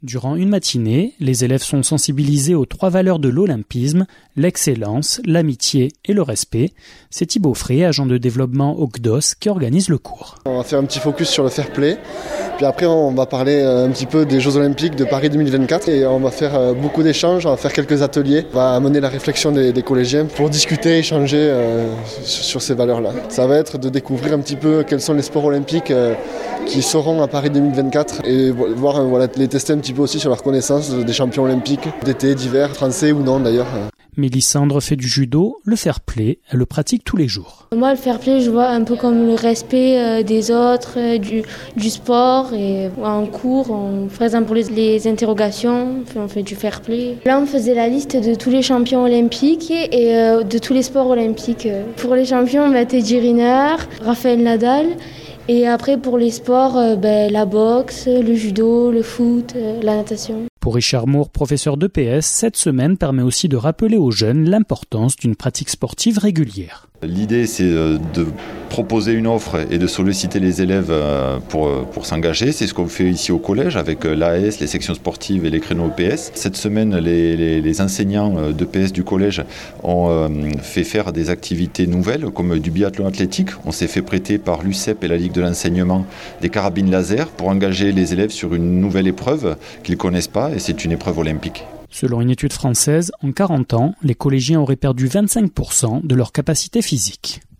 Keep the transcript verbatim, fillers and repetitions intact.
Durant une matinée, les élèves sont sensibilisés aux trois valeurs de l'olympisme, l'excellence, l'amitié et le respect. C'est Thibaut Frey, agent de développement au C D O S, qui organise le cours. On va faire un petit focus sur le fair play, puis après on va parler un petit peu des Jeux Olympiques de Paris deux mille vingt-quatre et on va faire beaucoup d'échanges, on va faire quelques ateliers, on va amener la réflexion des, des collégiens pour discuter, échanger euh, sur ces valeurs-là. Ça va être de découvrir un petit peu quels sont les sports olympiques euh, qui seront à Paris deux mille vingt-quatre et voir, voilà, les tester un petit peu aussi sur leur connaissance des champions olympiques d'été, d'hiver, français ou non d'ailleurs. Mélissandre fait du judo, le fair play, elle le pratique tous les jours. Moi, le fair play, je vois un peu comme le respect des autres, du, du sport. Et en cours, on, par exemple pour les, les interrogations, on fait du fair play. Là, on faisait la liste de tous les champions olympiques et euh, de tous les sports olympiques. Pour les champions, bah, Teddy Riner, Rafael Nadal. Et après, pour les sports, euh, ben, la boxe, le judo, le foot, euh, la natation. Pour Richard Moore, professeur d'E P S, cette semaine permet aussi de rappeler aux jeunes l'importance d'une pratique sportive régulière. L'idée, c'est de proposer une offre et de solliciter les élèves pour, pour s'engager. C'est ce qu'on fait ici au collège avec l'A S, les sections sportives et les créneaux E P S. Cette semaine, les, les, les enseignants d'E P S du collège ont fait faire des activités nouvelles comme du biathlon athlétique. On s'est fait prêter par l'U C E P et la Ligue de l'enseignement des carabines laser pour engager les élèves sur une nouvelle épreuve qu'ils ne connaissent pas et c'est une épreuve olympique. Selon une étude française, en quarante ans, les collégiens auraient perdu vingt-cinq pour cent de leur capacité physique.